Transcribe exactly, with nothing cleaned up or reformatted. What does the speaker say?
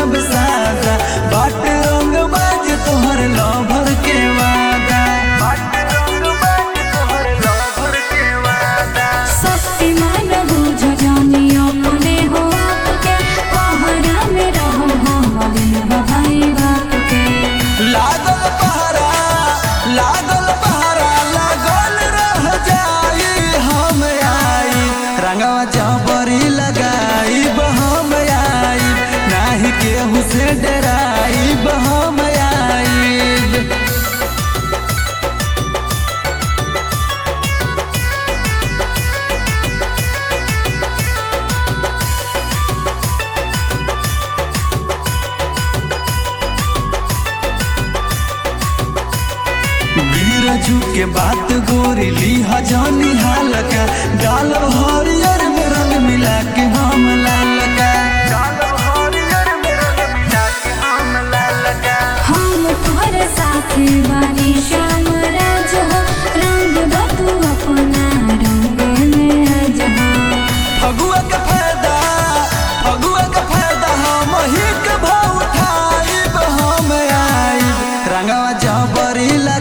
अब सादा बाट रंग बाज तोहर लभर के वादा बाट रंग बाज तोहर लभर के वादा सस्ती मन बुझ जानी अपने हो आपके पहरा में रहो हम भाई बाप के लागल पहरा लागल पहरा लागल रह जाई हम आई रंगवा जबरी लगाई हम आई नाही केहू से डराई हम आई बीरजू के बात गोरी ली हजानी हाल का डाल हरियर में रंग मिला के हम लाल का डाल हरियर में रंग मिला के हम लाल का हम तोहरे साथे बानी श्याम राज हो रंग बतू अपना रंग में आज हो फगुआ का फायदा फगुआ का फायदा हम ही के भाव उठाई हम आई रंगवा जबरी